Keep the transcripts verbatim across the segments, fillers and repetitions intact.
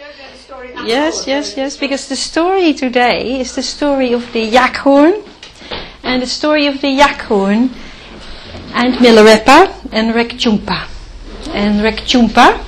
Yes, yes, yes, because the story today is the story of the Yakhorn, and the story of the Yakhorn and Milarepa and Rekchumpa. And Rekchumpa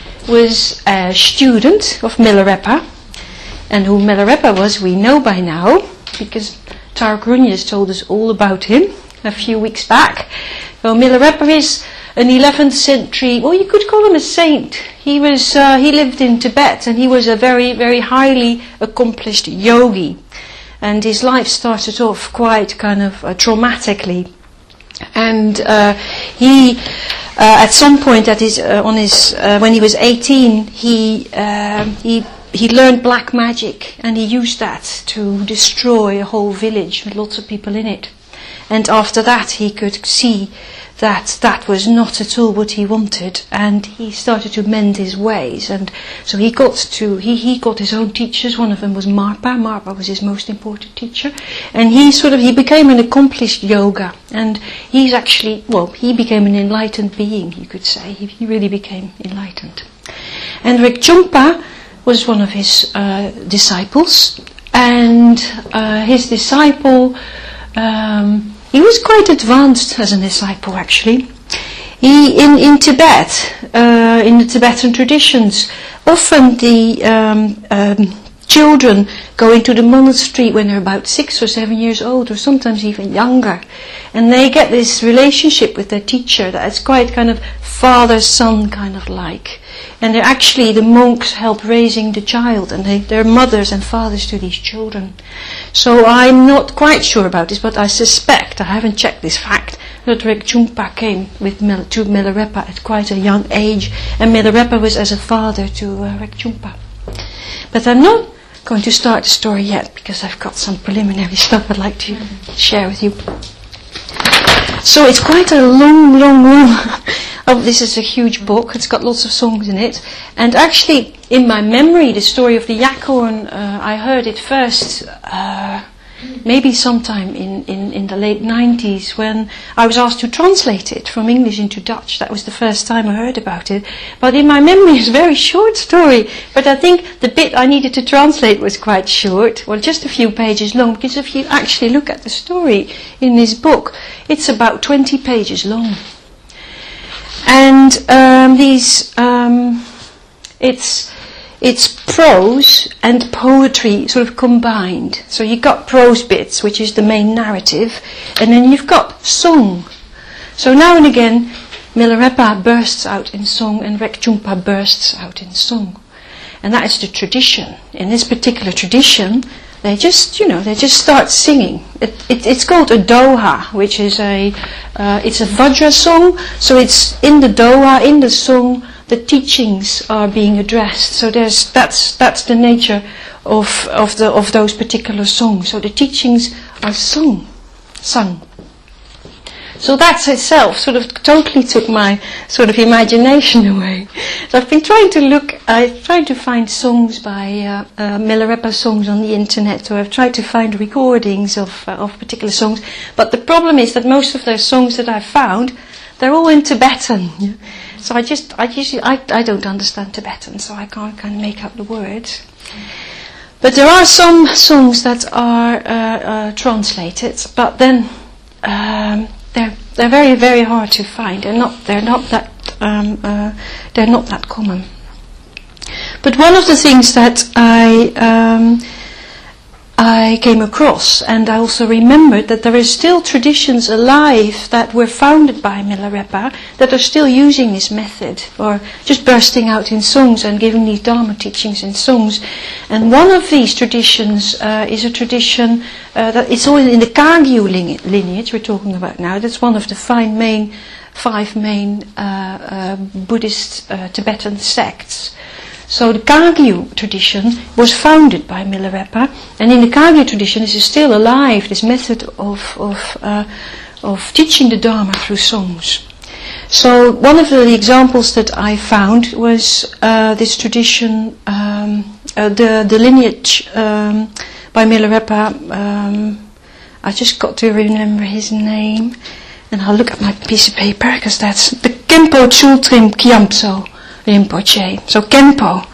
was a student of Milarepa, and who Milarepa was we know by now, because Tarak Runjes told us all about him a few weeks back. So Milarepa is an eleventh century, well, you could call him a saint. He was, uh, he lived in Tibet, and he was a very, very highly accomplished yogi. And his life started off quite kind of uh, traumatically. And uh, he, uh, at some point, at his, uh, on his, uh, when he was eighteen, he, uh, he, he learned black magic, and he used that to destroy a whole village with lots of people in it. And after that, he could see that that was not at all what he wanted, and he started to mend his ways. And so he got to he, he got his own teachers. One of them was Marpa. Marpa was his most important teacher, and he sort of he became an accomplished yoga. And he's actually well, he became an enlightened being, you could say. He, he really became enlightened. And Rekchumpa was one of his uh, disciples, and uh, his disciple. Um, He was quite advanced as a disciple, actually. He, in, in Tibet, uh, in the Tibetan traditions, often the um, um, children go into the monastery when they're about six or seven years old, or sometimes even younger. And they get this relationship with their teacher that is quite kind of father-son kind of like. And they're actually, the monks help raising the child, and they, they're mothers and fathers to these children. So I'm not quite sure about this, but I suspect, I haven't checked this fact, that Rekchumpa came with Mil- to Milarepa at quite a young age, and Milarepa was as a father to uh, Rekchumpa. But I'm not going to start the story yet, because I've got some preliminary stuff I'd like to share with you. So it's quite a long, long, long... Oh, this is a huge book. It's got lots of songs in it. And actually, in my memory, the story of the Yakhorn, uh, I heard it first uh, maybe sometime in, in, in the late nineties when I was asked to translate it from English into Dutch. That was the first time I heard about it. But in my memory, it's a very short story. But I think the bit I needed to translate was quite short. Well, just a few pages long. Because if you actually look at the story in this book, it's about twenty pages long. And um, these, um, it's it's prose and poetry sort of combined. So you've got prose bits, which is the main narrative, and then you've got song. So now and again, Milarepa bursts out in song, and Rekchumpa bursts out in song, and that is the tradition. In this particular tradition, they just, you know, they just start singing. It, it, it's called a doha, which is a, uh, it's a vajra song. So it's in the doha, in the song, the teachings are being addressed. So there's that's that's the nature of of the of those particular songs. So the teachings are sung, sung. So that itself sort of totally took my sort of imagination away. So I've been trying to look, I've tried to find songs by uh, uh, Milarepa songs on the internet, or I've tried to find recordings of uh, of particular songs. But the problem is that most of those songs that I've found, they're all in Tibetan. So I just, I usually, I, I don't understand Tibetan, so I can't kind of make up the words. But there are some songs that are uh, uh, translated, but then. Um, They're they're very very hard to find. They're not they're not that um, uh, they're not that common. But one of the things that I um, I came across, and I also remembered that there are still traditions alive that were founded by Milarepa that are still using this method, or just bursting out in songs and giving these Dharma teachings in songs. And one of these traditions uh, is a tradition uh, that it's all in the Kagyu lineage we're talking about now. That's one of the five main, five main uh, uh, Buddhist uh, Tibetan sects. So the Kagyu tradition was founded by Milarepa, and in the Kagyu tradition this is still alive, this method of of, uh, of teaching the Dharma through songs. So one of the examples that I found was uh, this tradition, um, uh, the, the lineage um, by Milarepa. Um, I just got to remember his name, and I'll look at my piece of paper, because that's the Khenpo Tsultrim Kyamtso Rinpoche. So Khenpo.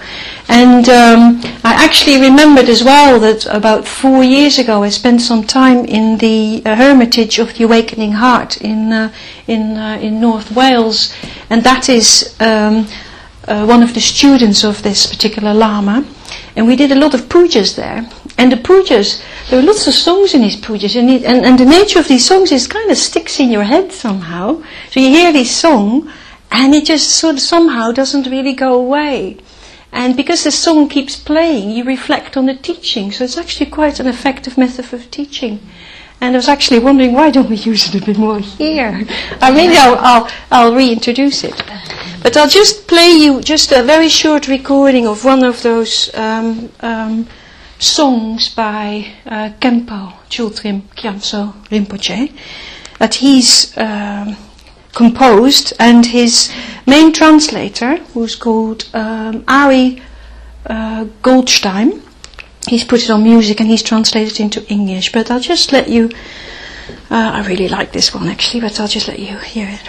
And um, I actually remembered as well that about four years ago I spent some time in the uh, Hermitage of the Awakening Heart in uh, in uh, in North Wales, and that is um, uh, one of the students of this particular Lama, and we did a lot of pujas there. And the pujas, there are lots of songs in these pujas, and, it, and and the nature of these songs is kind of sticks in your head somehow. So you hear this song, and it just sort of somehow doesn't really go away. And because the song keeps playing, you reflect on the teaching. So it's actually quite an effective method of teaching. And I was actually wondering, why don't we use it a bit more here? I mean, I'll, I'll, I'll reintroduce it. But I'll just play you just a very short recording of one of those um, um, songs by uh, Khenpo Chultrim Kyamso Rinpoche that he's um, composed, and his main translator, who's called um, Ari uh, Goldstein, he's put it on music and he's translated it into English. But I'll just let you, uh, I really like this one actually, but I'll just let you hear it.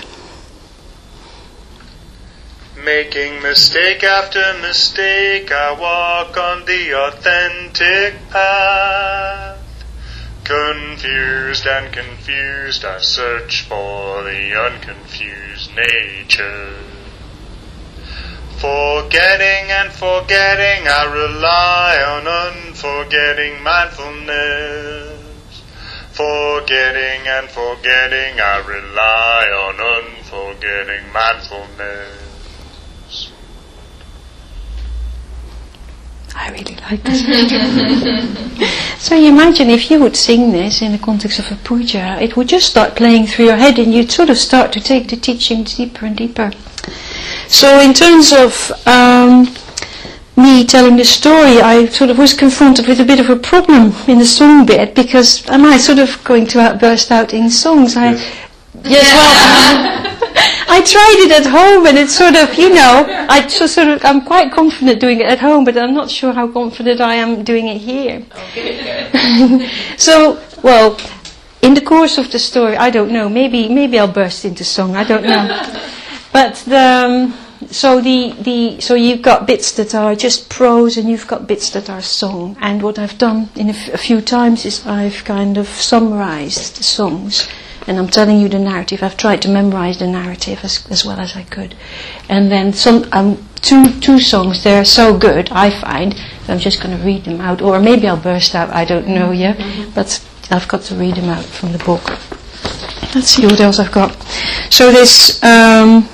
Making mistake after mistake, I walk on the authentic path. Confused and confused, I search for the unconfused nature. Forgetting and forgetting, I rely on unforgetting mindfulness. Forgetting and forgetting, I rely on unforgetting mindfulness. I really like this. So you imagine if you would sing this in the context of a puja, it would just start playing through your head and you'd sort of start to take the teaching deeper and deeper. So in terms of um, me telling the story, I sort of was confronted with a bit of a problem in the song bit, because am I sort of going to out, burst out in songs? I, yes, well, I tried it at home, and it's sort of, you know, I just sort of, I'm quite confident doing it at home, but I'm not sure how confident I am doing it here. Okay. So, well, in the course of the story, I don't know, maybe maybe I'll burst into song, I don't know. But the, um, so the the so you've got bits that are just prose, and you've got bits that are song. And what I've done in a, f- a few times is I've kind of summarized the songs. And I'm telling you the narrative. I've tried to memorize the narrative as, as well as I could. And then some um, two two songs, they're so good, I find, that I'm just going to read them out. Or maybe I'll burst out, I don't know yet. Mm-hmm. But I've got to read them out from the book. Let's see what else I've got. So this, um,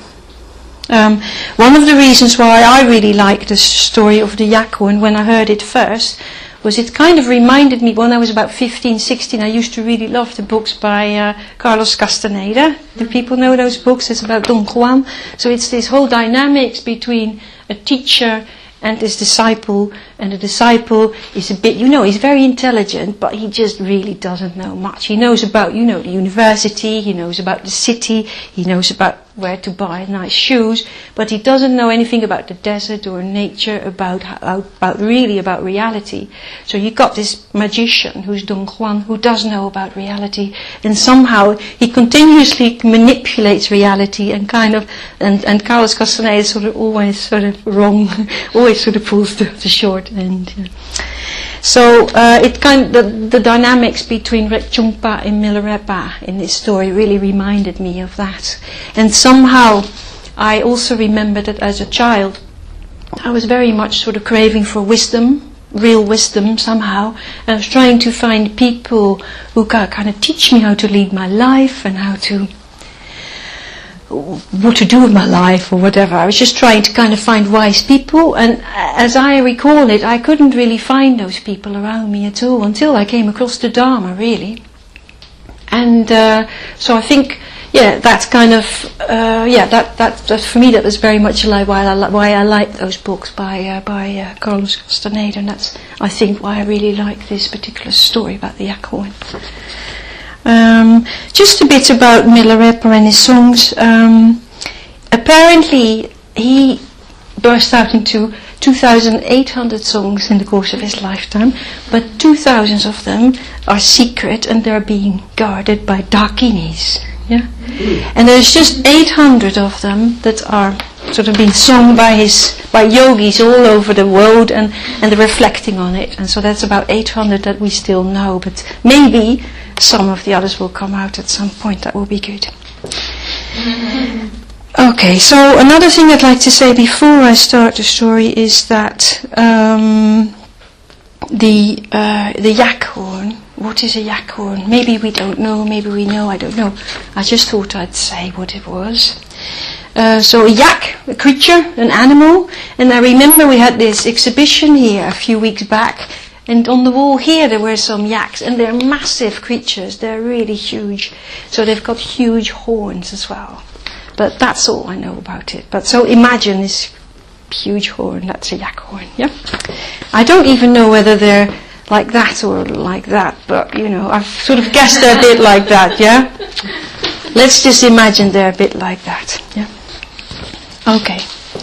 um, one of the reasons why I really like the story of the Yakhoen when I heard it first was it kind of reminded me, when I was about fifteen, sixteen, I used to really love the books by uh, Carlos Castaneda. Do people know those books? It's about Don Juan. So it's this whole dynamics between a teacher and his disciple, and the disciple is a bit, you know, he's very intelligent, but he just really doesn't know much. He knows about, you know, the university, he knows about the city, he knows about where to buy nice shoes, but he doesn't know anything about the desert or nature, about how, about really about reality. So you got this magician who's Don Juan, who does know about reality, and somehow he continuously manipulates reality, and kind of, and, and Carlos Castaneda is sort of always sort of wrong, always sort of pulls the, the short end. Yeah. So uh, it kind of, the, the dynamics between Rekchungpa and Milarepa in this story really reminded me of that. And somehow I also remember that as a child I was very much sort of craving for wisdom, real wisdom somehow. I was trying to find people who could kind of teach me how to lead my life and how to, what to do with my life or whatever. I was just trying to kind of find wise people, and as I recall it, I couldn't really find those people around me at all until I came across the Dharma, really. And uh, so I think, yeah, that's kind of, uh, yeah, that, that that for me that was very much like why I why I like those books by uh, by uh, Carlos Castaneda, and that's I think why I really like this particular story about the Yakhoen. Um, just a bit about Milarepa and his songs. Um, apparently, he burst out into two thousand eight hundred songs in the course of his lifetime, but two thousand of them are secret and they're being guarded by Dakinis. Yeah? Mm. And there's just eight hundred of them that are sort of been sung by his by yogis all over the world, and, and they're reflecting on it. And so that's about eight hundred that we still know, but maybe some of the others will come out at some point. That will be good. Okay, so another thing I'd like to say before I start the story is that um, the uh, the yak horn. What is a yak horn? Maybe we don't know, maybe we know, I don't know. I just thought I'd say what it was. Uh, so a yak, a creature, an animal, and I remember we had this exhibition here a few weeks back, and on the wall here there were some yaks, and they're massive creatures, they're really huge. So they've got huge horns as well. But that's all I know about it. But so imagine this huge horn, that's a yak horn, yeah? I don't even know whether they're like that or like that, but you know, I've sort of guessed they're a bit like that, yeah? Let's just imagine they're a bit like that, yeah? Okay.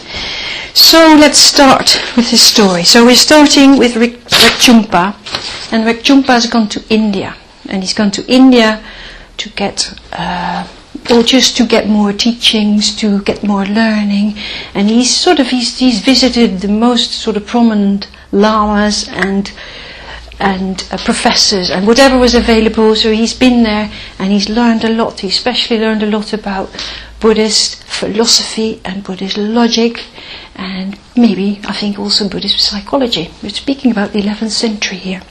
So let's start with this story. So we're starting with Rik Chungpa, and Rik Chungpa has gone to India, and he's gone to India to get, uh, or just to get more teachings, to get more learning, and he's sort of, he's, he's visited the most sort of prominent lamas and and uh, professors and whatever was available. So he's been there and he's learned a lot. He especially learned a lot about Buddhist philosophy and Buddhist logic, and maybe I think also Buddhist psychology. We're speaking about the eleventh century here.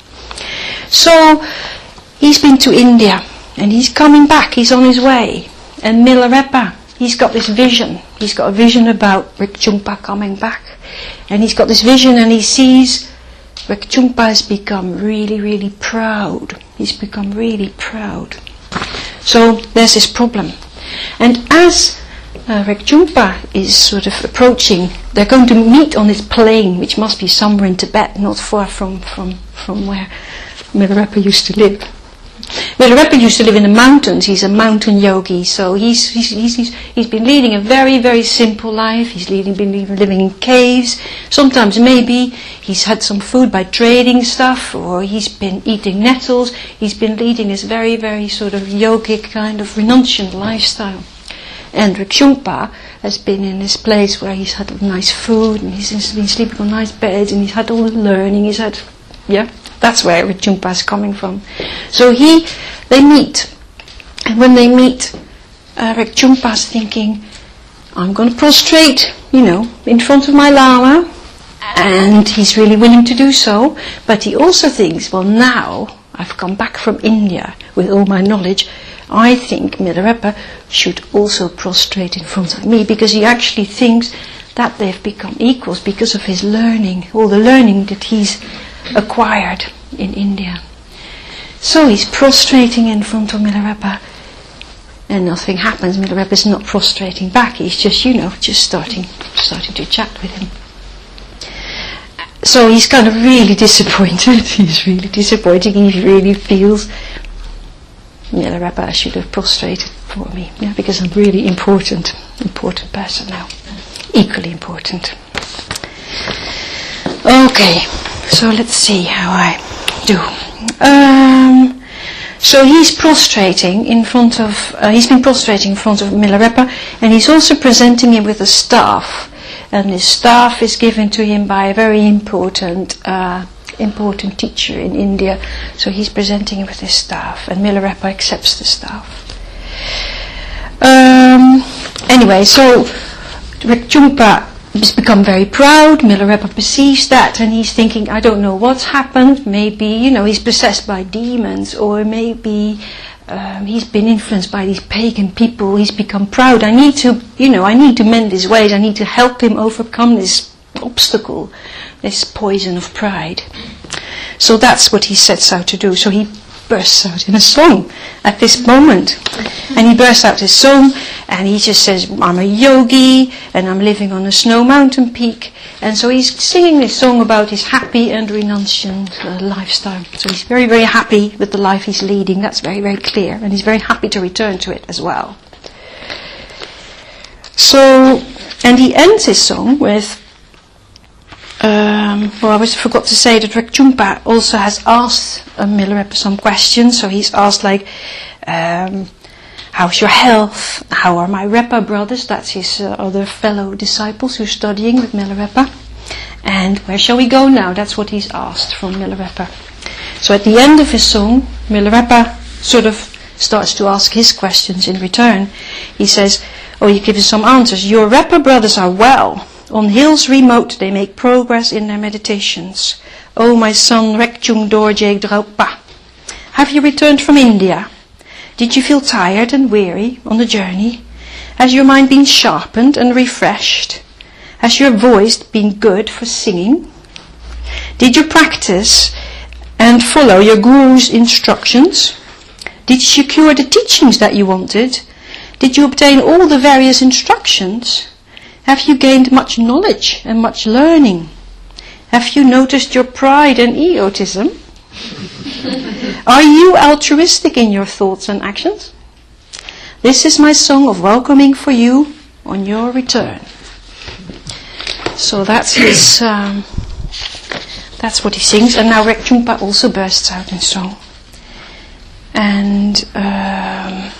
So he's been to India and he's coming back, he's on his way. And Milarepa, he's got this vision. He's got a vision about Rik Chungpa coming back, and he's got this vision and he sees Rik Chungpa has become really, really proud. He's become really proud. So there's this problem. And as uh, Rik Chungpa is sort of approaching, they're going to meet on this plain, which must be somewhere in Tibet, not far from, from, from where Milarepa used to live. Milarepa used to live in the mountains. He's a mountain yogi, so he's he's he's he's, he's been leading a very very simple life. He's leading, been living in caves. Sometimes maybe he's had some food by trading stuff, or he's been eating nettles. He's been leading this very very sort of yogic kind of renunciant lifestyle. And Rik Chungpa has been in this place where he's had nice food, and he's been sleeping on nice beds, and he's had all the learning. He's had, yeah. That's where Rik Chungpa is coming from. So he, they meet, and when they meet, uh, Rik Chungpa is thinking, I'm going to prostrate, you know, in front of my Lama, and he's really willing to do so. But he also thinks, well, now I've come back from India with all my knowledge, I think Milarepa should also prostrate in front of me, because he actually thinks that they've become equals because of his learning, all the learning that he's acquired in India. So he's prostrating in front of Milarepa, and nothing happens. Milarepa is not prostrating back. He's just, you know, just starting, starting to chat with him. So he's kind of really disappointed. He's really disappointed. He really feels, Milarepa, I should have prostrated for me, yeah, because I'm really important, important person now, equally important. Okay. So let's see how I do. Um, so he's prostrating in front of, uh, he's been prostrating in front of Milarepa, and he's also presenting him with a staff. And this staff is given to him by a very important, uh, important teacher in India. So he's presenting him with this staff, and Milarepa accepts the staff. Um, anyway, so Rik Chungpa has become very proud. Milarepa perceives that, and he's thinking, I don't know what's happened. Maybe, you know, he's possessed by demons, or maybe um, he's been influenced by these pagan people. He's become proud. I need to, you know, I need to mend his ways. I need to help him overcome this obstacle, this poison of pride. So that's what he sets out to do. So he bursts out in a song at this moment. And he bursts out his song, and he just says, I'm a yogi, and I'm living on a snow mountain peak. And so he's singing this song about his happy and renunciant uh, lifestyle. So he's very, very happy with the life he's leading. That's very, very clear. And he's very happy to return to it as well. So, and he ends his song with, Um, well, I was forgot to say that Rik Chungpa also has asked uh, Milarepa some questions. So he's asked, like, um, how's your health? How are my Repa brothers? That's his uh, other fellow disciples who's studying with Milarepa. And where shall we go now? That's what he's asked from Milarepa. So at the end of his song, Milarepa sort of starts to ask his questions in return. He says, oh, he gives some answers. Your Repa brothers are well. On hills remote they make progress in their meditations. Oh, my son Rekchung Dorje Draupa. Have you returned from India? Did you feel tired and weary on the journey? Has your mind been sharpened and refreshed? Has your voice been good for singing? Did you practice and follow your guru's instructions? Did you secure the teachings that you wanted? Did you obtain all the various instructions? Have you gained much knowledge and much learning? Have you noticed your pride and egotism? Are you altruistic in your thoughts and actions? This is my song of welcoming for you on your return. So that's his, um, that's what he sings. And now Rekchungpa also bursts out in song. And um,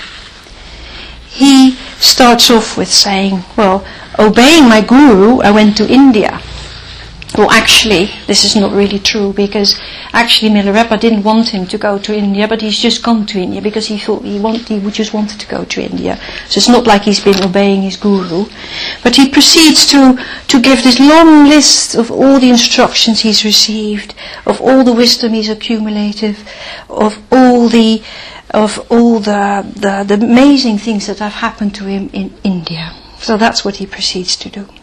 he starts off with saying, well, obeying my guru, I went to India. Well, actually, this is not really true, because actually Milarepa didn't want him to go to India, but he's just gone to India because he thought he, want, he just wanted to go to India. So it's not like he's been obeying his guru. But he proceeds to, to give this long list of all the instructions he's received, of all the wisdom he's accumulated, of all the of all the, the, the amazing things that have happened to him in India. So that's what he proceeds to do.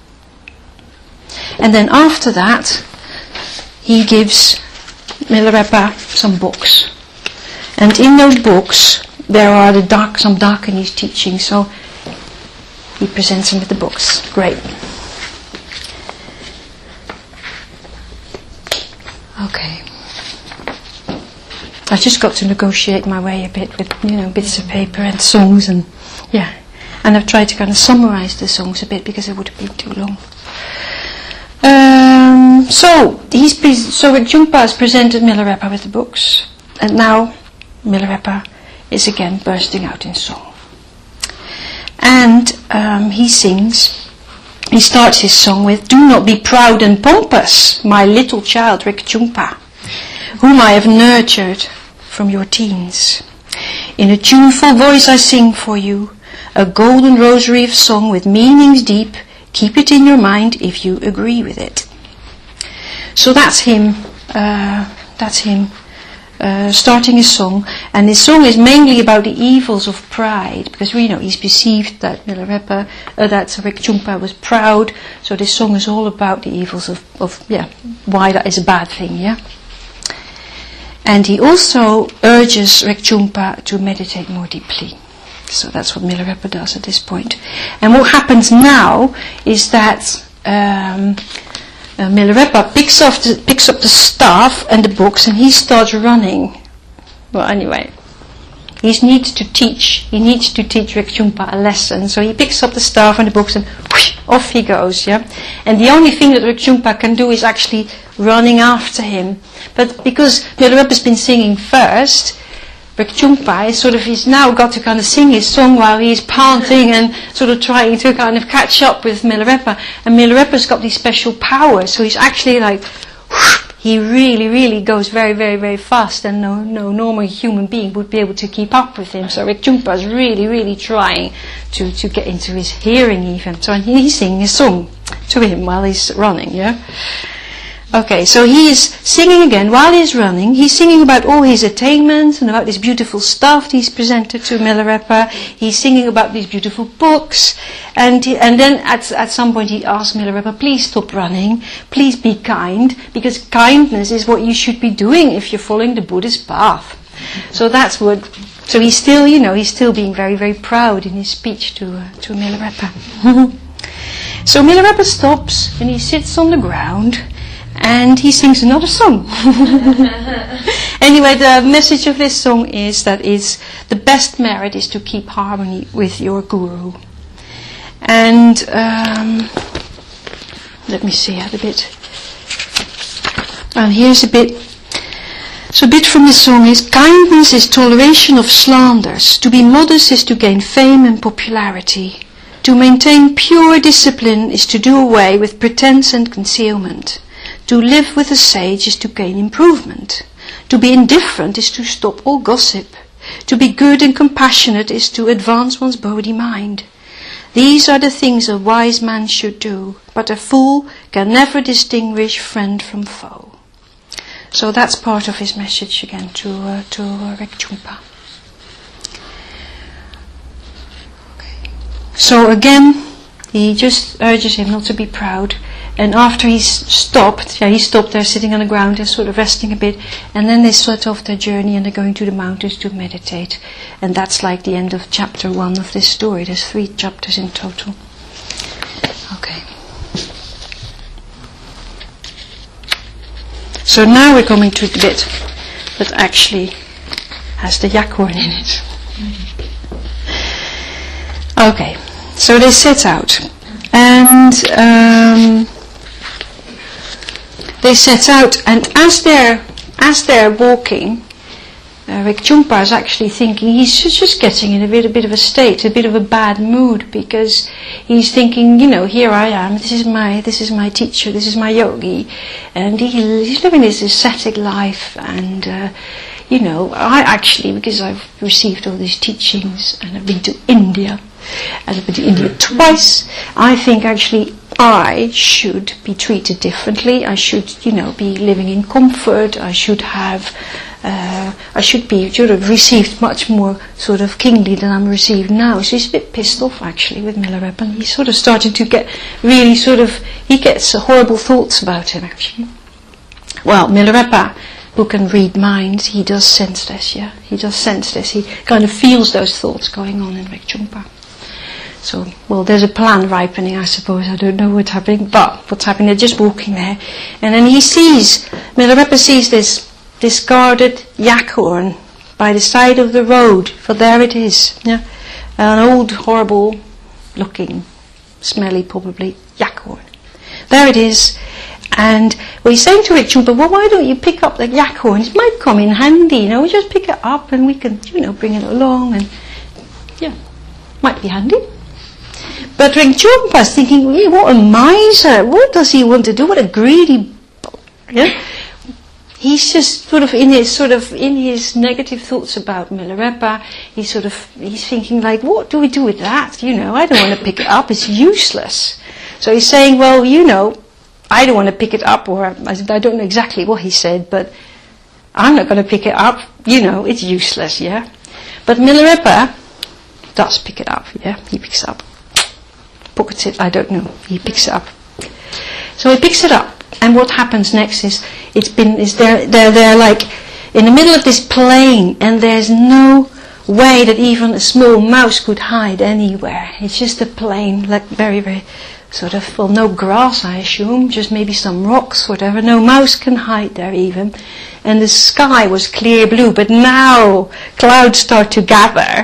And then after that, he gives Milarepa some books. And in those books, there are the dark, some Dakinis teachings. So he presents him with the books. Great. Okay. I just got to negotiate my way a bit with, you know, bits of paper and songs and, yeah. And I've tried to kind of summarize the songs a bit because it would have been too long. Um, so, he's pre- so Rekchungpa has presented Milarepa with the books, and now Milarepa is again bursting out in song. And um, he sings, he starts his song with, do not be proud and pompous, my little child Rekchungpa, whom I have nurtured from your teens. In a tuneful voice I sing for you, a golden rosary of song with meanings deep. Keep it in your mind if you agree with it. So that's him. Uh, that's him uh, starting his song, and his song is mainly about the evils of pride, because we know he's perceived that Milarepa, uh, that Rekchungpa was proud. So this song is all about the evils of, of yeah, why that is a bad thing. Yeah. And he also urges Rekchungpa to meditate more deeply. So that's what Milarepa does at this point. And what happens now is that um, uh, Milarepa picks up, the, picks up the staff and the books, and he starts running. Well, anyway, he needs to teach. He needs to teach Rekchungpa a lesson. So he picks up the staff and the books, and whoosh, off he goes. Yeah. And the only thing that Rekchungpa can do is actually running after him. But because Milarepa's been singing first, Rekchungpa is sort of, he's now got to kind of sing his song while he's panting and sort of trying to kind of catch up with Milarepa. And Milarepa's got these special powers, so he's actually like, whoosh, he really, really goes very, very, very fast, and no, no normal human being would be able to keep up with him. So Rekchungpa is really, really trying to, to get into his hearing even. So he's singing a song to him while he's running, yeah? Okay, so he is singing again while he's running. He's singing about all his attainments and about this beautiful stuff he's presented to Milarepa. He's singing about these beautiful books. And he, and then at, at some point he asks Milarepa, please stop running. Please be kind, because kindness is what you should be doing if you're following the Buddhist path. So that's what, so he's still, you know, he's still being very, very proud in his speech to, uh, to Milarepa. So Milarepa stops and he sits on the ground. And he sings another song. Anyway, the message of this song is that it's the best merit is to keep harmony with your guru. And um, let me see a bit. And here's a bit. So a bit from the song is, kindness is toleration of slanders. To be modest is to gain fame and popularity. To maintain pure discipline is to do away with pretense and concealment. To live with a sage is to gain improvement. To be indifferent is to stop all gossip. To be good and compassionate is to advance one's body mind. These are the things a wise man should do, but a fool can never distinguish friend from foe. So that's part of his message again to uh, to uh, Rekchumpa. Okay. So again, he just urges him not to be proud. And after he's stopped, yeah, he stopped there sitting on the ground and sort of resting a bit. And then they set off their journey and they're going to the mountains to meditate. And that's like the end of chapter one of this story. There's three chapters in total. Okay. So now we're coming to the bit that actually has the yak horn in it. Okay. So they set out. And um, they set out, and as they're as they're walking, uh, Rekchumpa is actually thinking he's just, just getting in a bit a bit of a state, a bit of a bad mood, because he's thinking, you know, here I am. This is my this is my teacher. This is my yogi, and he, he's living this ascetic life. And uh, you know, I actually, because I've received all these teachings and I've been to India. And I've been to India twice. I think actually I should be treated differently. I should, you know, be living in comfort. I should have, uh, I should be, should have received much more sort of kingly than I'm received now. So he's a bit pissed off actually with Milarepa, and he's sort of starting to get really sort of, he gets uh, horrible thoughts about him actually. Well, Milarepa, who can read minds, he does sense this, yeah. He does sense this. He kind of feels those thoughts going on in Rekchumpa. So, well, there's a plan ripening, I suppose. I don't know what's happening, but what's happening, they're just walking there. And then he sees, Milarepa sees this discarded yak horn by the side of the road, for there it is, yeah? An old, horrible looking, smelly probably, yak horn. There it is. And well, he's saying to Rekchumpa, well, why don't you pick up the yak horn? It might come in handy, you know, we just pick it up and we can, you know, bring it along, and yeah, might be handy. But Rekchumpa is thinking, hey, what a miser, what does he want to do? What a greedy, yeah? He's just sort of in his sort of in his negative thoughts about Milarepa. He's sort of he's thinking like, what do we do with that? You know, I don't want to pick it up. It's useless. So he's saying, well, you know, I don't want to pick it up, or I don't know exactly what he said, but I'm not going to pick it up. You know, it's useless, yeah. But Milarepa does pick it up, yeah. He picks it up. Pockets it, I don't know. He picks it up. So he picks it up, and what happens next is it's been is they're they're they're like in the middle of this plain, and there's no way that even a small mouse could hide anywhere. It's just a plain, like very very sort of, well, no grass, I assume, just maybe some rocks, whatever. No mouse can hide there even. And the sky was clear blue, but now clouds start to gather.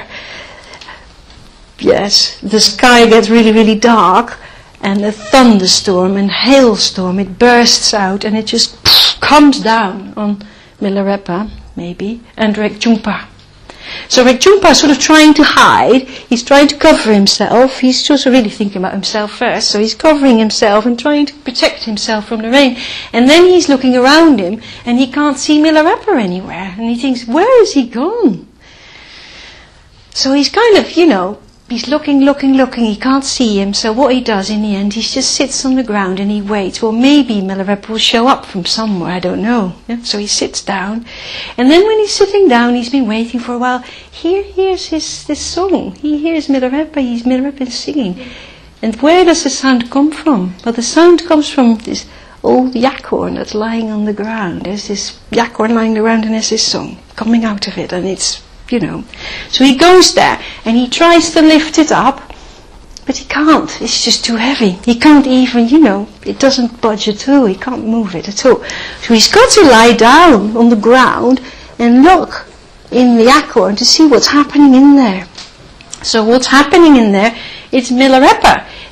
Yes, the sky gets really, really dark, and a thunderstorm and hailstorm, it bursts out, and it just pff, comes down on Milarepa, maybe, and Rekchumpa. So Rekchumpa is sort of trying to hide, he's trying to cover himself, he's just really thinking about himself first, so he's covering himself and trying to protect himself from the rain. And then he's looking around him, and he can't see Milarepa anywhere, and he thinks, where is he gone? So he's kind of, you know, he's looking, looking, looking, he can't see him, so what he does in the end, he just sits on the ground and he waits. Well, maybe Milarepa will show up from somewhere, I don't know. Yeah? So he sits down, and then when he's sitting down, he's been waiting for a while, he hears his this song. He hears Milarepa, he's Milarepa singing. And where does the sound come from? Well, the sound comes from this old yak horn that's lying on the ground. There's this yak horn lying on the ground, and there's this song coming out of it, and it's, you know. So he goes there and he tries to lift it up, but he can't. It's just too heavy. He can't even, you know, it doesn't budge at all. He can't move it at all. So he's got to lie down on the ground and look in the yak to see what's happening in there. So what's happening in there, it's Milarepa.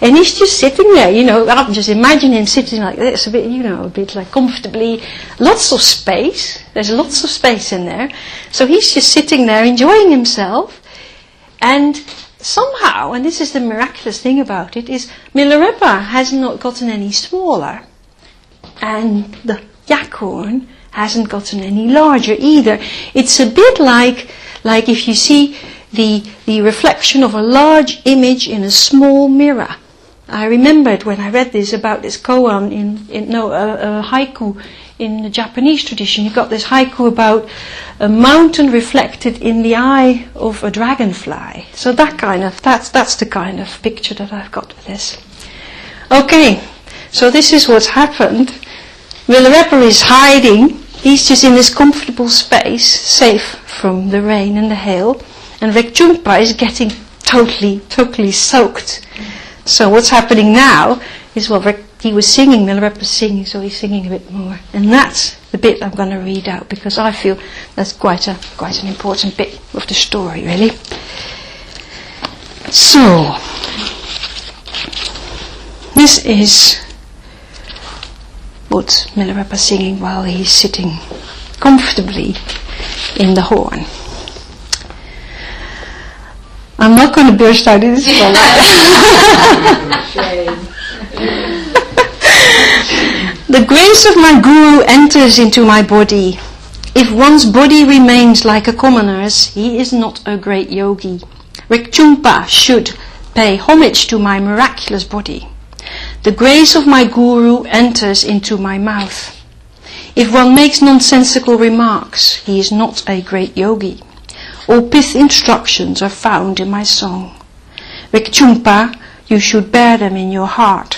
And he's just sitting there, you know, I just imagine him sitting like this, a bit, you know, a bit like comfortably, lots of space, there's lots of space in there. So he's just sitting there enjoying himself, and somehow, and this is the miraculous thing about it, is Milarepa has not gotten any smaller, and the yak horn hasn't gotten any larger either. It's a bit like, like if you see the the reflection of a large image in a small mirror. I remembered when I read this about this koan in, in no a, a haiku in the Japanese tradition. You've got this haiku about a mountain reflected in the eye of a dragonfly. So that kind of that's that's the kind of picture that I've got with this. Okay, so this is what's happened. Milarepa is hiding. He's just in this comfortable space, safe from the rain and the hail. And Rekchungpa is getting totally, totally soaked. So what's happening now is, well, he was singing, Milarepa's singing, so he's singing a bit more. And that's the bit I'm going to read out, because I feel that's quite a quite an important bit of the story, really. So, this is what Milarepa's singing while he's sitting comfortably in the horn. I'm not going to burst out in this one. The grace of my Guru enters into my body. If one's body remains like a commoner's, he is not a great yogi. Rekchungpa should pay homage to my miraculous body. The grace of my Guru enters into my mouth. If one makes nonsensical remarks, he is not a great yogi. All pith instructions are found in my song. Rekchungpa, you should bear them in your heart.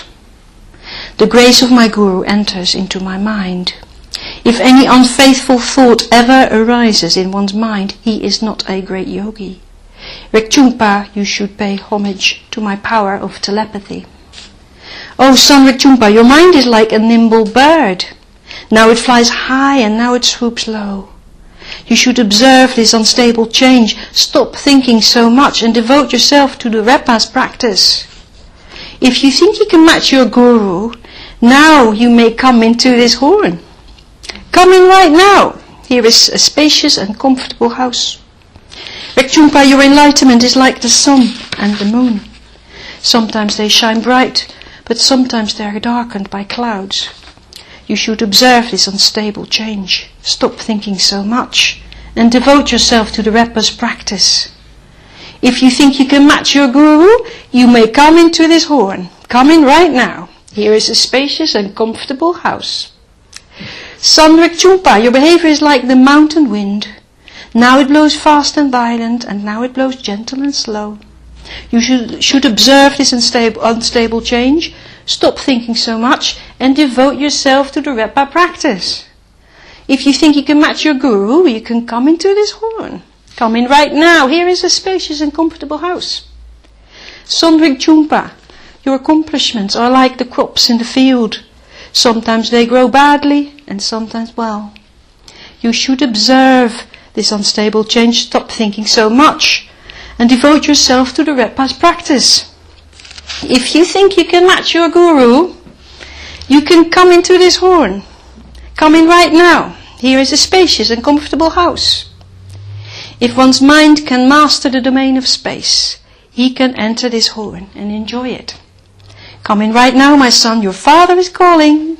The grace of my Guru enters into my mind. If any unfaithful thought ever arises in one's mind, he is not a great yogi. Rekchungpa, you should pay homage to my power of telepathy. Oh, son Rekchungpa, your mind is like a nimble bird. Now it flies high and now it swoops low. You should observe this unstable change. Stop thinking so much and devote yourself to the Repa's practice. If you think you can match your Guru, now you may come into this horn. Come in right now. Here is a spacious and comfortable house. Rekchungpa, your enlightenment is like the sun and the moon. Sometimes they shine bright, but sometimes they are darkened by clouds. You should observe this unstable change. Stop thinking so much and devote yourself to the Repa's practice. If you think you can match your Guru, you may come into this horn. Come in right now. Here is a spacious and comfortable house. Son Rekchungpa, your behavior is like the mountain wind. Now it blows fast and violent, and now it blows gentle and slow. You should, should observe this unstable, unstable change. Stop thinking so much and devote yourself to the Repa practice. If you think you can match your Guru, you can come into this horn. Come in right now. Here is a spacious and comfortable house. Son Rekchungpa, your accomplishments are like the crops in the field. Sometimes they grow badly and sometimes well. You should observe this unstable change. Stop thinking so much and devote yourself to the Repa's practice. If you think you can match your Guru, you can come into this horn. Come in right now. Here is a spacious and comfortable house. If one's mind can master the domain of space, he can enter this horn and enjoy it. Come in right now, my son. Your father is calling.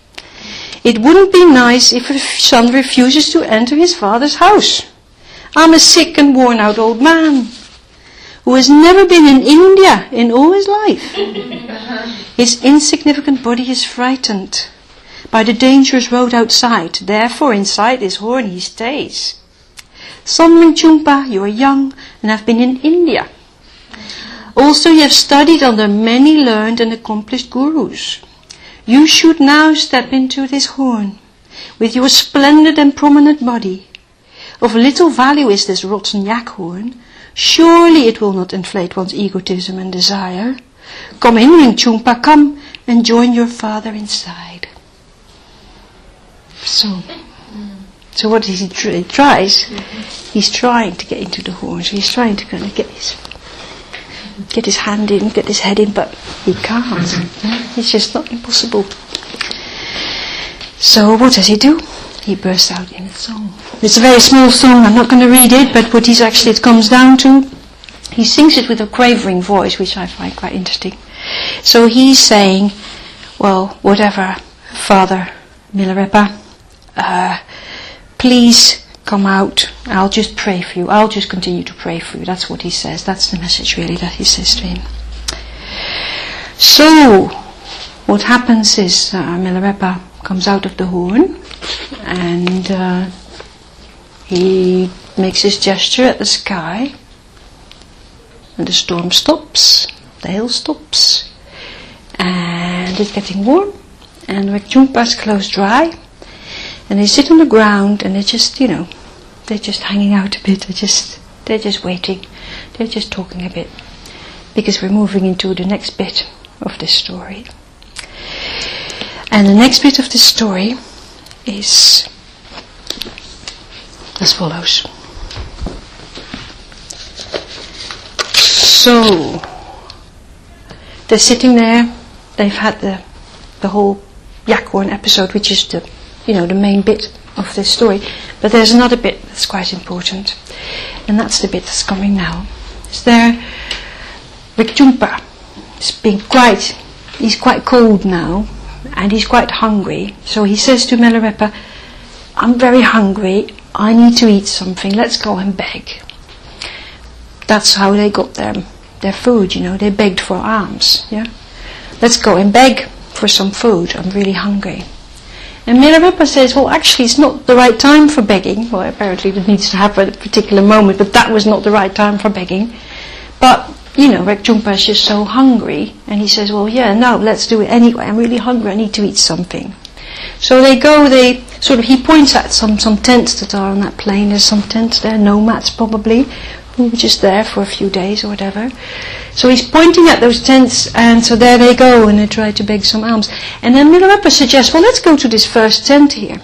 It wouldn't be nice if a son refuses to enter his father's house. I'm a sick and worn out old man who has never been in India in all his life. His insignificant body is frightened by the dangerous road outside. Therefore, inside this horn he stays. Son Rekchungpa, you are young and have been in India. Also, you have studied under many learned and accomplished gurus. You should now step into this horn with your splendid and prominent body. Of little value is this rotten yak horn. Surely it will not inflate one's egotism and desire. Come in, Rekchungpa, come and join your father inside. So, so what is he tr- he tries? He's trying to get into the horn. So he's trying to kind of get his get his hand in, get his head in, but he can't. It's just not impossible. So what does he do? He bursts out in a song. It's a very small song, I'm not going to read it, but what he's actually, it comes down to, he sings it with a quavering voice, which I find quite interesting. So he's saying, well, whatever, Father Milarepa, uh, please come out, I'll just pray for you, I'll just continue to pray for you. That's what he says, that's the message really that he says to him. So, what happens is uh, Milarepa comes out of the horn, and uh, he makes his gesture at the sky, and the storm stops, the hail stops, and it's getting warm, and Rekchungpa's clothes dry, and they sit on the ground, and they're just, you know, they're just hanging out a bit, they're just, they're just waiting, they're just talking a bit, because we're moving into the next bit of this story. And the next bit of the story is as follows. So, they're sitting there, they've had the the whole Yakhorn episode, which is the, you know, the main bit of this story, but there's another bit that's quite important, and that's the bit that's coming now. Is there Rekchungpa is being quite, he's quite cold now, and he's quite hungry, so he says to Milarepa, I'm very hungry, I need to eat something, let's go and beg. That's how they got their, their food, you know, they begged for alms, yeah? Let's go and beg for some food, I'm really hungry. And Milarepa says, well, actually it's not the right time for begging. Well, apparently it needs to happen at a particular moment, but that was not the right time for begging. But, you know, Rekchungpa is just so hungry, and he says, well, yeah, no, let's do it anyway, I'm really hungry, I need to eat something. So they go, they sort of, he points at some, some tents that are on that plain, there's some tents there, nomads probably, who were just there for a few days or whatever. So he's pointing at those tents, and so there they go, and they try to beg some alms. And then Milarepa suggests, well, let's go to this first tent here.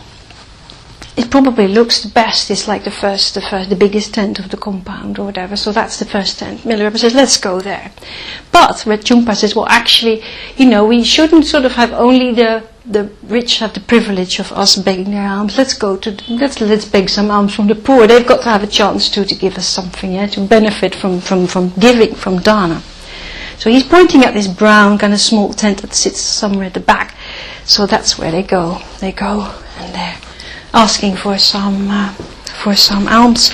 It probably looks the best, it's like the first, the first, the biggest tent of the compound or whatever, so that's the first tent. Milarepa says, let's go there. But Rekchungpa says, well, actually, you know, we shouldn't sort of have only the the rich have the privilege of us begging their alms. Let's go to, let's let's beg some alms from the poor. They've got to have a chance too to give us something, yeah, to benefit from, from, from giving, from dana. So he's pointing at this brown kind of small tent that sits somewhere at the back. So that's where they go. They go and they're asking for some uh, for some alms.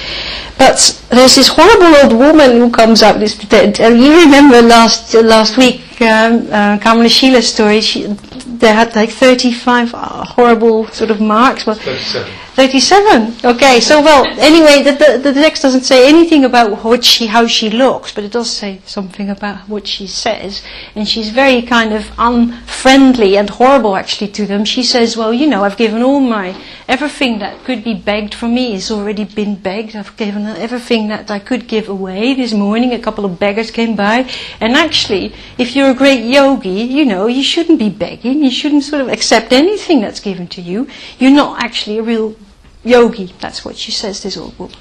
But there's this horrible old woman who comes out this tent. And you remember last uh, last week um, uh, Kamala Sheila's story. She, they had like thirty-five uh, horrible sort of marks. Well, thirty-seven. thirty-seven. Okay, so well, anyway, the, the, the text doesn't say anything about what she, how she looks, but it does say something about what she says. And she's very kind of unfriendly and horrible actually to them. She says, well, you know, I've given all my, everything that could be begged from me has already been begged. I've given everything that I could give away. This morning a couple of beggars came by. And actually, if you're a great yogi, you know, you shouldn't be begging. You shouldn't sort of accept anything that's given to you. You're not actually a real yogi. That's what she says, this old woman.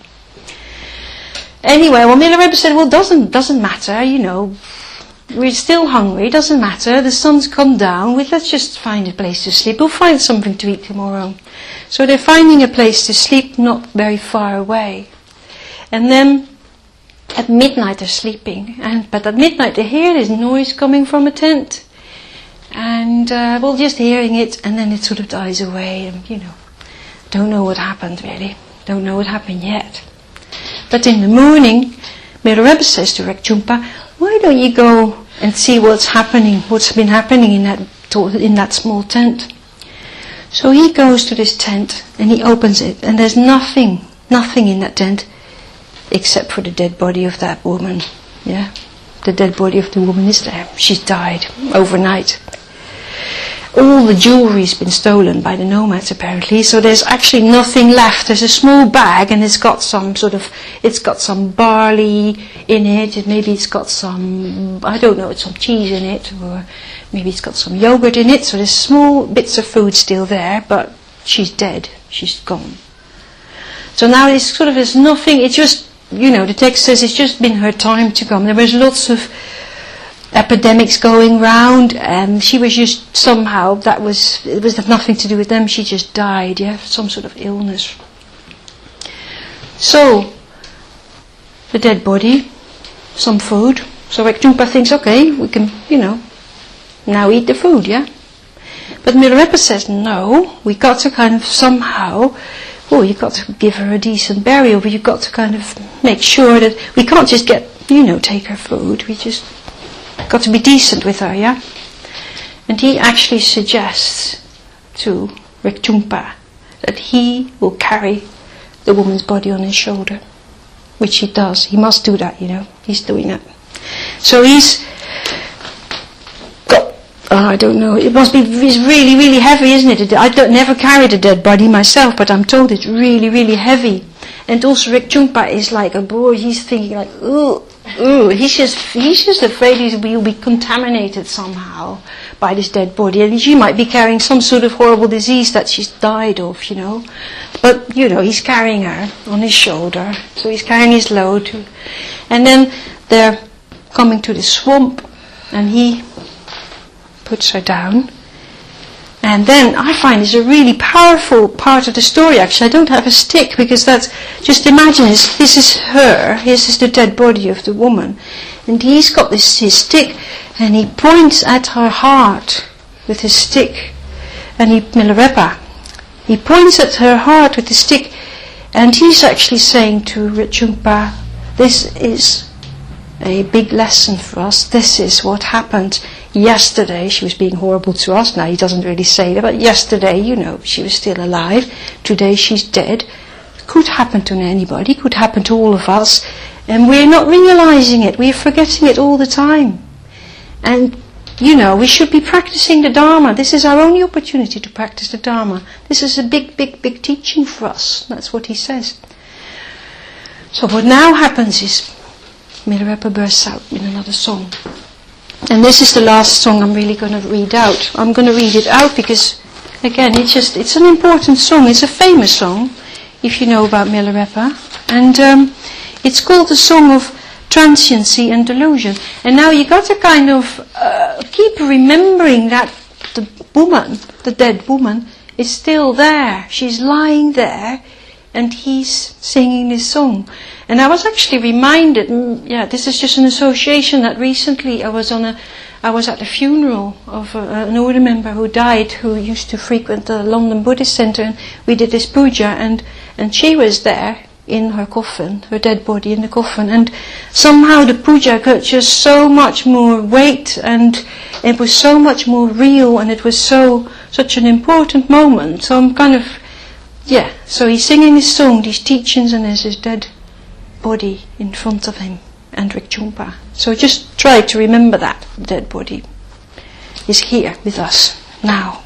Anyway, well, Milarepa said, well, doesn't doesn't matter, you know, we're still hungry, doesn't matter, the sun's come down, well, let's just find a place to sleep, we'll find something to eat tomorrow. So they're finding a place to sleep not very far away. And then at midnight they're sleeping, and but at midnight they hear this noise coming from a tent. And, uh, well, just hearing it, and then it sort of dies away, and, you know, don't know what happened, really. Don't know what happened yet. But in the morning, Milarepa says to Rekchungpa, why don't you go and see what's happening, what's been happening in that in that small tent? So he goes to this tent, and he opens it, and there's nothing, nothing in that tent, except for the dead body of that woman. Yeah, the dead body of the woman is there. She's died overnight. All the jewelry's been stolen by the nomads apparently, so there's actually nothing left. There's a small bag, and it's got some sort of, it's got some barley in it, and maybe it's got some, I don't know, some cheese in it, or maybe it's got some yogurt in it, so there's small bits of food still there, but she's dead, she's gone. So now it's sort of, there's nothing, it's just you know, the text says it's just been her time to come. There was lots of epidemics going round, and she was just somehow, that was, it was nothing to do with them, she just died, yeah, some sort of illness. So, the dead body, some food. So Rek Jungpa thinks, okay, we can, you know, now eat the food, yeah? But Milarepa says, no, we got to kind of somehow, oh, you've got to give her a decent burial, but you've got to kind of make sure that we can't just get, you know, take her food, we just got to be decent with her, yeah? And he actually suggests to Rek Jungpa that he will carry the woman's body on his shoulder, which he does. He must do that, you know. He's doing that. So he's got, oh, I don't know, it must be, it's really, really heavy, isn't it? I don't, never carried a dead body myself, but I'm told it's really, really heavy. And also Rek Jungpa is like a boy, he's thinking like, ooh, ooh, he's just, he's just afraid he will be contaminated somehow by this dead body, and she might be carrying some sort of horrible disease that she's died of, you know. But, you know, he's carrying her on his shoulder, so he's carrying his load too. And then they're coming to the swamp, and he puts her down. And then I find it's a really powerful part of the story, actually. I don't have a stick, because that's, just imagine this, this is her, this is the dead body of the woman. And he's got this, his stick, and he points at her heart with his stick. And he, Milarepa, he points at her heart with his stick, and he's actually saying to Rek Jungpa, this is a big lesson for us. This is what happened yesterday. She was being horrible to us. Now he doesn't really say that, but yesterday, you know, she was still alive. Today she's dead. It could happen to anybody. It could happen to all of us. And we're not realizing it. We're forgetting it all the time. And, you know, we should be practicing the Dharma. This is our only opportunity to practice the Dharma. This is a big, big, big teaching for us. That's what he says. So what now happens is Milarepa bursts out in another song. And this is the last song I'm really going to read out. I'm going to read it out because, again, it's just, it's an important song. It's a famous song, if you know about Milarepa. And um, it's called the Song of Transiency and Delusion. And now you got to kind of uh, keep remembering that the woman, the dead woman, is still there. She's lying there, and he's singing this song. And I was actually reminded, yeah, this is just an association that recently I was on a, I was at a funeral of a, an order member who died, who used to frequent the London Buddhist Centre, and we did this puja, and, and she was there in her coffin, her dead body in the coffin, and somehow the puja got just so much more weight, and it was so much more real, and it was so, such an important moment. So I'm kind of, yeah, so he's singing this song, these teachings, and there's his dead body in front of him, and Rek Jungpa. So just try to remember that the dead body is here with us now.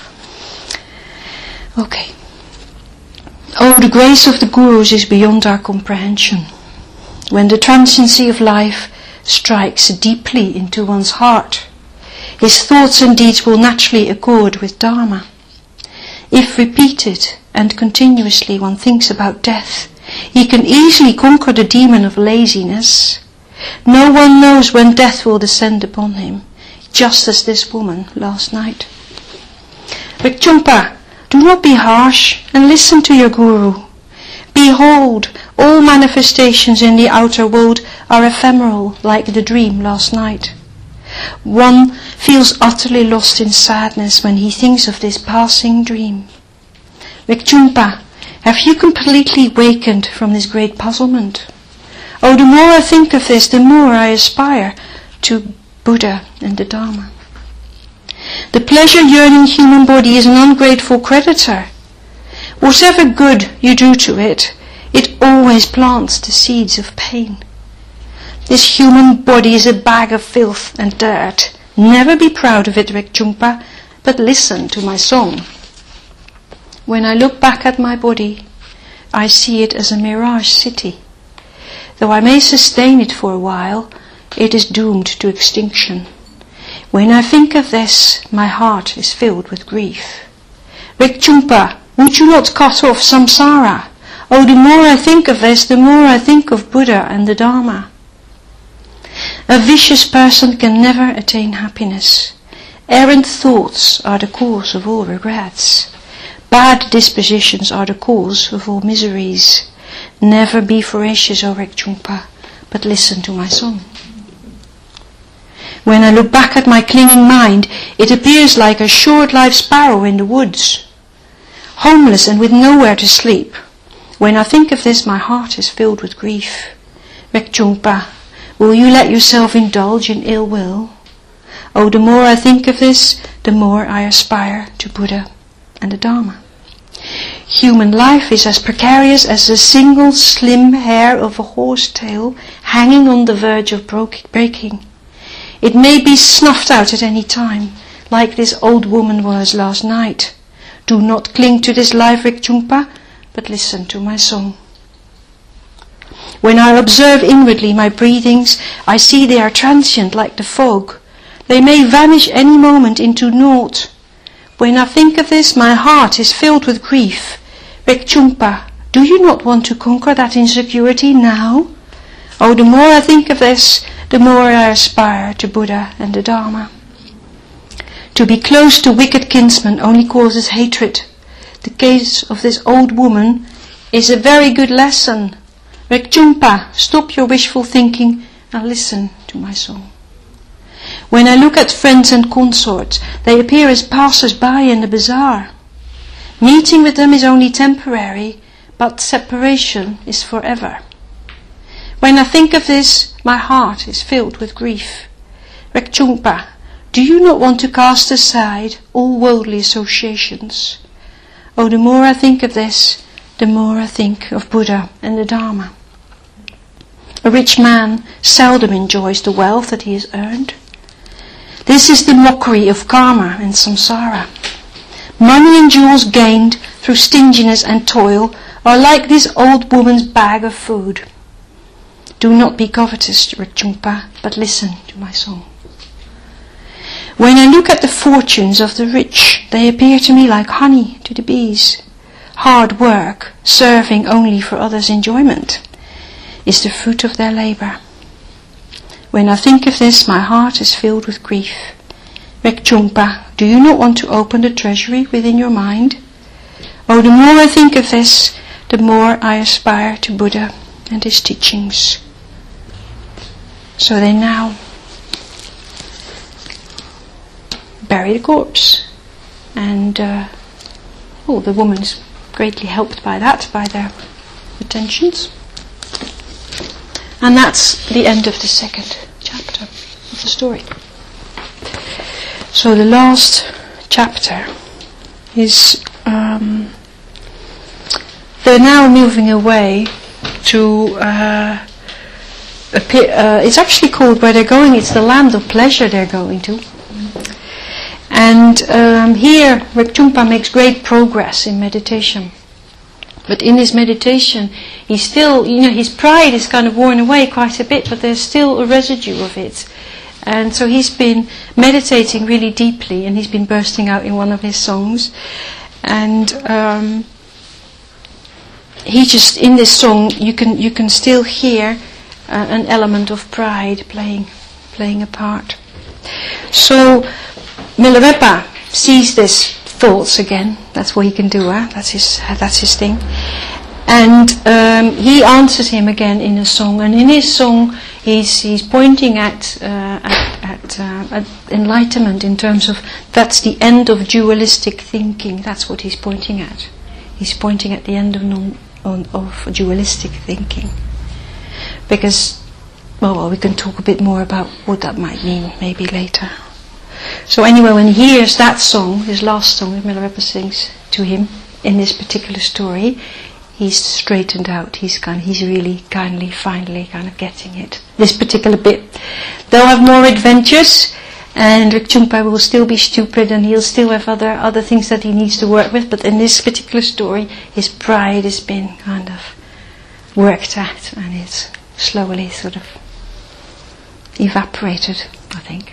Okay. Oh, the grace of the Gurus is beyond our comprehension. When the transiency of life strikes deeply into one's heart, his thoughts and deeds will naturally accord with Dharma. If repeated and continuously one thinks about death, he can easily conquer the demon of laziness. No one knows when death will descend upon him, just as this woman last night. Rek Jungpa, do not be harsh and listen to your Guru. Behold, all manifestations in the outer world are ephemeral, like the dream last night. One feels utterly lost in sadness when he thinks of this passing dream. Rek Jungpa, have you completely wakened from this great puzzlement? Oh, the more I think of this, the more I aspire to Buddha and the Dharma. The pleasure-yearning human body is an ungrateful creditor. Whatever good you do to it, it always plants the seeds of pain. This human body is a bag of filth and dirt. Never be proud of it, Rek Jungpa, but listen to my song. When I look back at my body, I see it as a mirage city. Though I may sustain it for a while, it is doomed to extinction. When I think of this, my heart is filled with grief. Rek Jungpa, would you not cut off samsara? Oh, the more I think of this, the more I think of Buddha and the Dharma. A vicious person can never attain happiness. Errant thoughts are the cause of all regrets. Bad dispositions are the cause of all miseries. Never be voracious, O Rekchungpa, but listen to my song. When I look back at my clinging mind, it appears like a short-lived sparrow in the woods, homeless and with nowhere to sleep. When I think of this, my heart is filled with grief. Rekchungpa, will you let yourself indulge in ill will? Oh, the more I think of this, the more I aspire to Buddha and the Dharma. Human life is as precarious as a single slim hair of a horse tail hanging on the verge of breaking. It may be snuffed out at any time, like this old woman was last night. Do not cling to this life, Rekchungpa, but listen to my song. When I observe inwardly my breathings, I see they are transient like the fog. They may vanish any moment into naught. When I think of this, my heart is filled with grief. Rekchungpa, do you not want to conquer that insecurity now? Oh, the more I think of this, the more I aspire to Buddha and the Dharma. To be close to wicked kinsmen only causes hatred. The case of this old woman is a very good lesson. Rekchungpa, stop your wishful thinking and listen to my song. When I look at friends and consorts, they appear as passers-by in the bazaar. Meeting with them is only temporary, but separation is forever. When I think of this, my heart is filled with grief. Rekchungpa, do you not want to cast aside all worldly associations? Oh, the more I think of this, the more I think of Buddha and the Dharma. A rich man seldom enjoys the wealth that he has earned. This is the mockery of karma and samsara. Money and jewels gained through stinginess and toil are like this old woman's bag of food. Do not be covetous, Rekchungpa, but listen to my song. When I look at the fortunes of the rich, they appear to me like honey to the bees. Hard work, serving only for others' enjoyment, is the fruit of their labor. When I think of this, my heart is filled with grief. Rekchungpa, do you not want to open the treasury within your mind? Oh, the more I think of this, the more I aspire to Buddha and his teachings. So they now bury the corpse, and uh, oh, the woman's greatly helped by that, by their attentions. And that's the end of the second chapter of the story. So the last chapter is um, they're now moving away to uh, appear, uh, it's actually called where they're going, it's the land of pleasure they're going to. And um, here Rekchungpa makes great progress in meditation. But in his meditation, he's still, you know, his pride is kind of worn away quite a bit, but there's still a residue of it. And so he's been meditating really deeply, and he's been bursting out in one of his songs. And um, he just, in this song, you can you can still hear uh, an element of pride playing playing a part. So Milarepa sees this thoughts again. That's what he can do. Huh? That's his. That's his thing. And um, he answers him again in a song. And in his song, he's he's pointing at uh, at, at, uh, at enlightenment in terms of that's the end of dualistic thinking. That's what he's pointing at. He's pointing at the end of non on, of dualistic thinking. Because, well, well, we can talk a bit more about what that might mean maybe later. So anyway, when he hears that song, his last song that Milarepa sings to him in this particular story, he's straightened out. He's kind of, he's really kindly, finally kind of getting it. This particular bit, they'll have more adventures, and Rekchungpa will still be stupid, and he'll still have other other things that he needs to work with. But in this particular story, his pride has been kind of worked at, and it's slowly sort of evaporated, I think.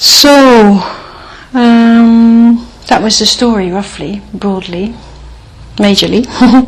So, um, that was the story, roughly, broadly. majorly.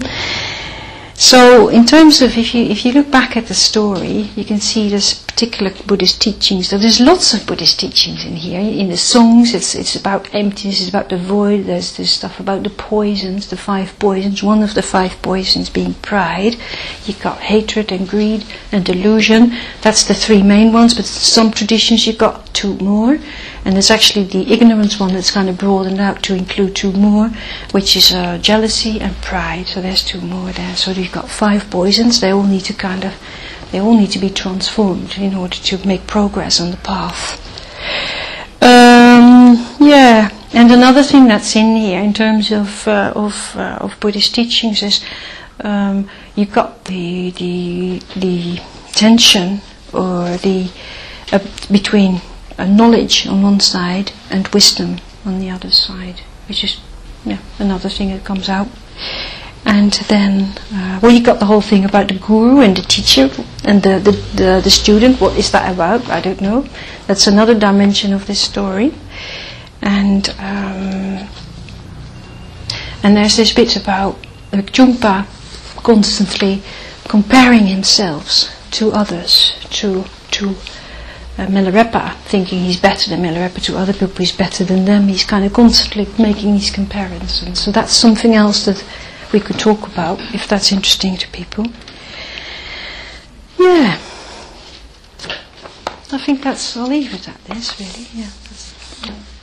So, in terms of, if you if you look back at the story, you can see there's particular Buddhist teachings. So there's lots of Buddhist teachings in here. In the songs, it's it's about emptiness, it's about the void. There's this stuff about the poisons, the five poisons. One of the five poisons being pride. You've got hatred and greed and delusion. That's the three main ones. But some traditions you've got two more. And there's actually the ignorance one that's kind of broadened out to include two more, which is uh, jealousy and pride. So there's two more there. So you've got five poisons. They all need to kind of, they all need to be transformed in order to make progress on the path. Um, yeah. And another thing that's in here in terms of uh, of uh, of Buddhist teachings is um, you've got the the the tension or the uh, between Uh, knowledge on one side and wisdom on the other side, which is yeah, another thing that comes out. And then, uh, well, you got the whole thing about the guru and the teacher and the, the, the, the student. What is that about? I don't know. That's another dimension of this story. And um, and there's this bit about Jungpa constantly comparing himself to others, to to Uh, Milarepa, thinking he's better than Milarepa, to other people he's better than them. He's kind of constantly making these comparisons. So that's something else that we could talk about if that's interesting to people. Yeah. I think that's, I'll leave it at this really. Yeah. That's, yeah.